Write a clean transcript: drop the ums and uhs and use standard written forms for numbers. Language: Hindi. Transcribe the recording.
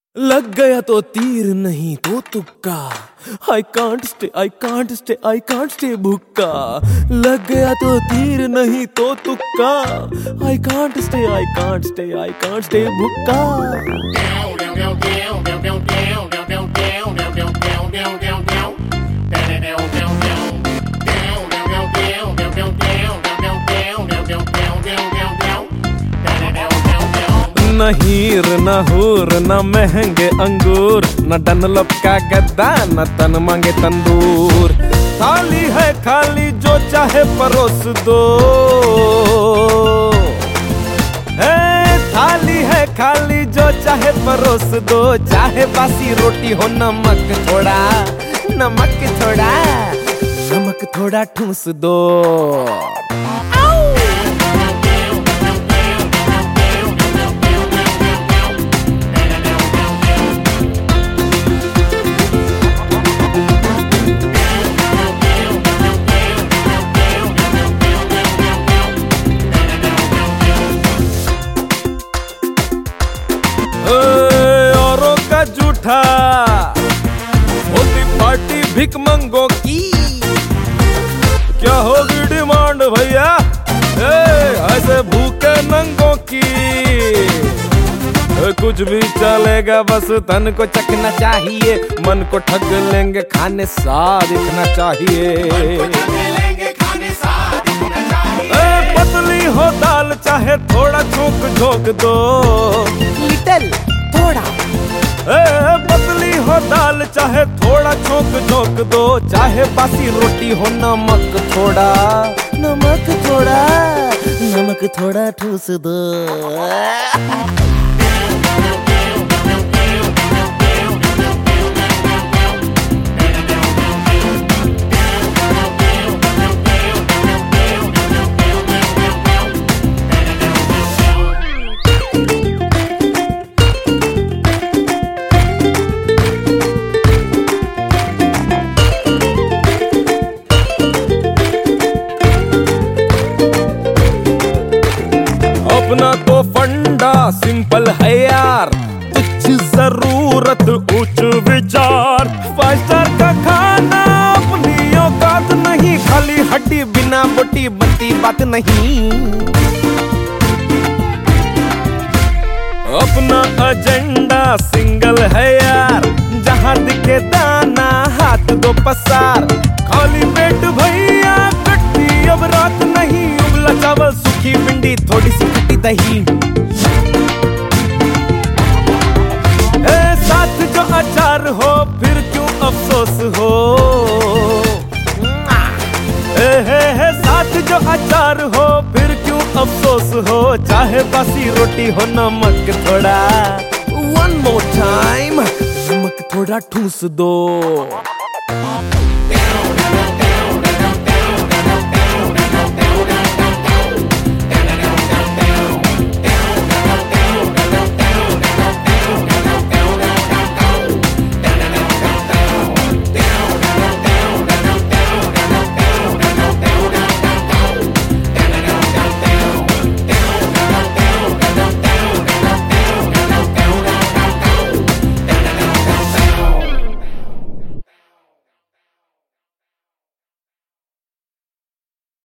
लग गया तो तीर नहीं तो तुक्का। I can't stay, I can't stay, I can't stay भुक्का। लग गया तो तीर नहीं तो तुक्का। I can't stay, I can't stay, I can't stay भुक्का। न हीर न हूर न महंगे अंगूर, न डनलप का गद्दा न तन मांगे तंदूर। थाली है खाली जो चाहे परोस दो, थाली है खाली जो चाहे परोस दो। चाहे बासी रोटी हो नमक थोड़ा, नमक थोड़ा, नमक थोड़ा ठूस दो। औरों का जूठा होती पार्टी भिक मंगों की। क्या होगी डिमांड भैया ऐसे भूखे नंगों की? कुछ भी चलेगा बस तन को चखना चाहिए, मन को ठग लेंगे खाने स्वाद दिखना चाहिए। पतली हो दाल चाहे थोड़ा झोंक झोंक दो, लिटिल थोड़ा। पतली हो दाल चाहे थोड़ा झोंक झोंक दो। चाहे बासी रोटी हो नमक थोड़ा, नमक थोड़ा, नमक थोड़ा ठूस दो। अपना तो फंडा सिंपल है यार, तुच्छ जरूरत उच्च विचार। 5 स्टार का खाना अपनी औकात नहीं, खाली हड्डी बिना बोटी बनती बात नहीं। अपना एजेंडा सिंगल है यार, जहाँ दिखे दाना हाथ दो पसार। खाली पेट भैया कटती अब रात नहीं, उबला चावल सूखी भिंडी थोड़ी सी खट्टी दही। साथ जो अचार हो फिर क्यों अफसोस हो, साथ जो अचार हो फिर क्यों अफसोस हो। चाहे बासी रोटी हो नमक थोड़ा, one more time, नमक थोड़ा ठूस दो।